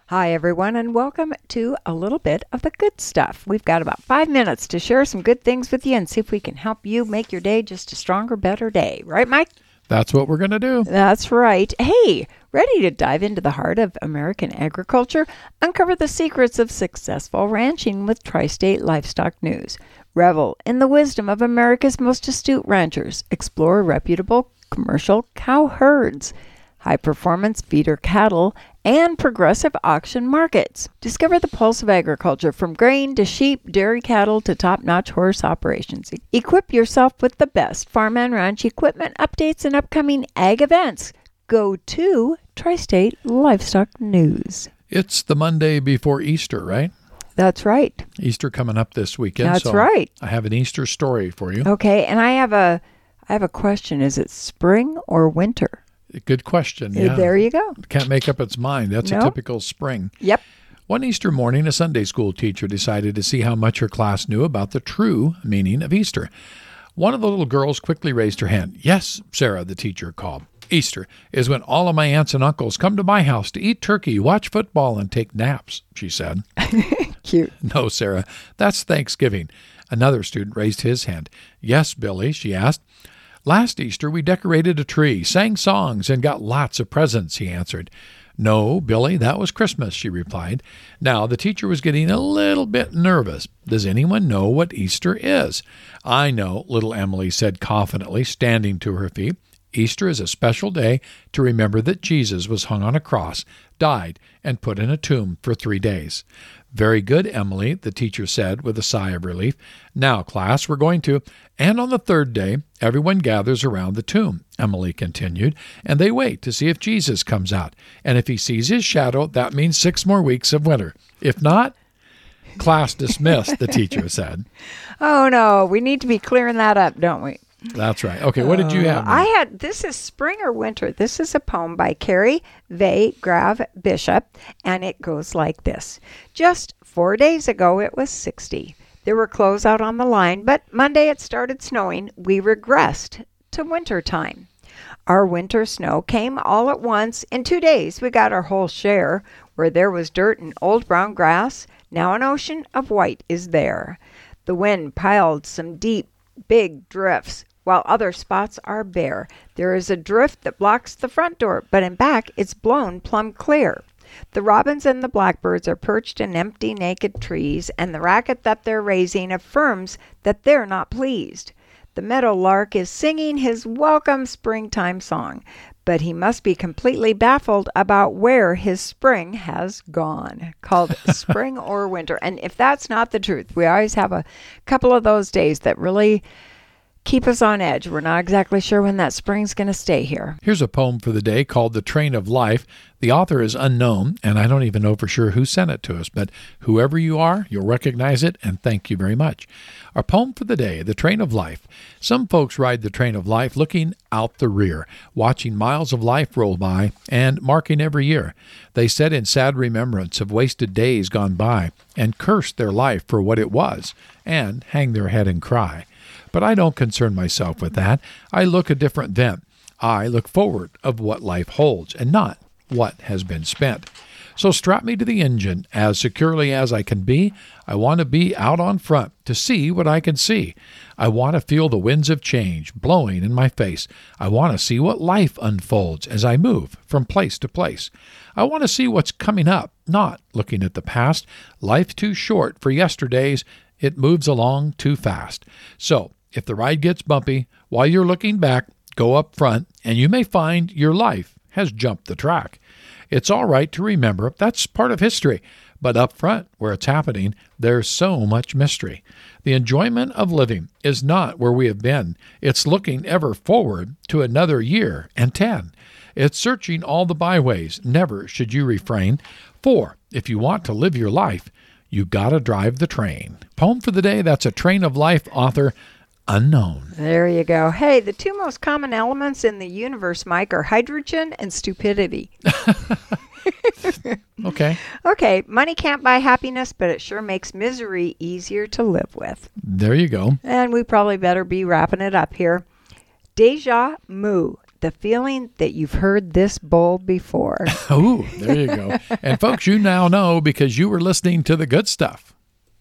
Hi, everyone, and welcome to a little bit of the good stuff. We've got about 5 minutes to share some good things with you and see if we can help you make your day just a stronger, better day. Right, Mike? That's what we're going to do. That's right. Hey, ready to dive into the heart of American agriculture? Uncover the secrets of successful ranching with Tri-State Livestock News. Revel in the wisdom of America's most astute ranchers. Explore reputable commercial cow herds, high-performance feeder cattle, and progressive auction markets. Discover the pulse of agriculture from grain to sheep, dairy cattle to top-notch horse operations. Equip yourself with the best farm and ranch equipment updates and upcoming ag events. Go to Tri-State Livestock News. It's the Monday before Easter, right? That's right. Easter coming up this weekend. That's right. I have an Easter story for you. Okay, and I have a question. Is it spring or winter? Good question. Yeah. There you go. Can't make up its mind. That's a typical spring. Yep. One Easter morning, a Sunday school teacher decided to see how much her class knew about the true meaning of Easter. One of the little girls quickly raised her hand. "Yes, Sarah," the teacher called. "Easter is when all of my aunts and uncles come to my house to eat turkey, watch football, and take naps," she said. Cute. "No, Sarah, that's Thanksgiving." Another student raised his hand. "Yes, Billy," she asked. "Last Easter, we decorated a tree, sang songs, and got lots of presents," he answered. "No, Billy, that was Christmas," she replied. Now, the teacher was getting a little bit nervous. "Does anyone know what Easter is?" "I know," little Emily said confidently, standing to her feet. "Easter is a special day to remember that Jesus was hung on a cross, died, and put in a tomb for 3 days." "Very good, Emily," the teacher said with a sigh of relief. "Now, class, we're going to—" "And on the third day, everyone gathers around the tomb," Emily continued, "and they wait to see if Jesus comes out. And if he sees his shadow, that means 6 more weeks of winter. If not—" "Class dismissed," the teacher said. Oh, no. We need to be clearing that up, don't we? That's right. Okay, what did you have? This is Spring or Winter. This is a poem by Carrie V. Grave Bishop, and it goes like this. Just 4 days ago, it was 60. There were clothes out on the line, but Monday it started snowing. We regressed to winter time. Our winter snow came all at once. In 2 days, we got our whole share. Where there was dirt and old brown grass, now an ocean of white is there. The wind piled some deep, big drifts, while other spots are bare. There is a drift that blocks the front door, but in back it's blown plumb clear. The robins and the blackbirds are perched in empty, naked trees, and the racket that they're raising affirms that they're not pleased. The meadow lark is singing his welcome springtime song, but he must be completely baffled about where his spring has gone. Called Spring or Winter. And if that's not the truth, we always have a couple of those days that really keep us on edge. We're not exactly sure when that spring's going to stay here. Here's a poem for the day called The Train of Life. The author is unknown, and I don't even know for sure who sent it to us, but whoever you are, you'll recognize it, and thank you very much. Our poem for the day, The Train of Life. Some folks ride the train of life looking out the rear, watching miles of life roll by and marking every year. They sit in sad remembrance of wasted days gone by and curse their life for what it was and hang their head and cry. But I don't concern myself with that. I look a different then. I look forward of what life holds and not what has been spent. So strap me to the engine as securely as I can be. I want to be out on front to see what I can see. I want to feel the winds of change blowing in my face. I want to see what life unfolds as I move from place to place. I want to see what's coming up, not looking at the past. Life too short for yesterdays. It moves along too fast. So, if the ride gets bumpy, while you're looking back, go up front, and you may find your life has jumped the track. It's all right to remember that's part of history, but up front, where it's happening, there's so much mystery. The enjoyment of living is not where we have been. It's looking ever forward to another year and 10. It's searching all the byways. Never should you refrain. For if you want to live your life, you gotta drive the train. Poem for the day, that's A Train of Life, author unknown. There you go. Hey, the two most common elements in the universe, Mike, are hydrogen and stupidity. Okay. Okay, money can't buy happiness, but it sure makes misery easier to live with. There you go. And we probably better be wrapping it up here. Deja Mu. the feeling that you've heard this bull before. Oh, there you go. And folks, you now know because you were listening to the good stuff.